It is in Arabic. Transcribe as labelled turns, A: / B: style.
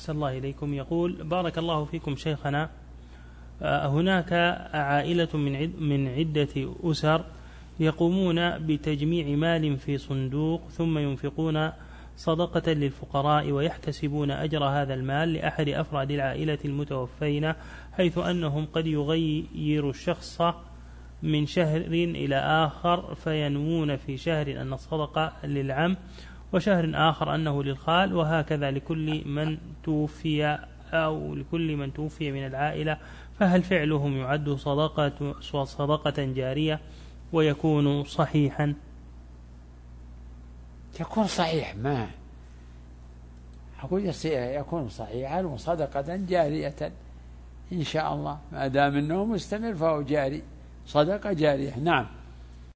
A: أحسن الله إليكم. يقول: بارك الله فيكم شيخنا، هناك عائلة من عدة أسر يقومون بتجميع مال في صندوق ثم ينفقون صدقة للفقراء ويحتسبون أجر هذا المال لأحد أفراد العائلة المتوفين، حيث أنهم قد يغير الشخص من شهر إلى آخر فينوون في شهر أن الصدقة للعم وشهر آخر أنه للخال، وهكذا لكل من توفي أو لكل من توفي من العائلة، فهل فعلهم يعد صدقة جارية ويكون صحيحا؟
B: يكون صحيح، ما أقول يكون صحيحا وصدقة جارية إن شاء الله، ما دام أنه مستمر فهو جاري، صدقة جارية. نعم.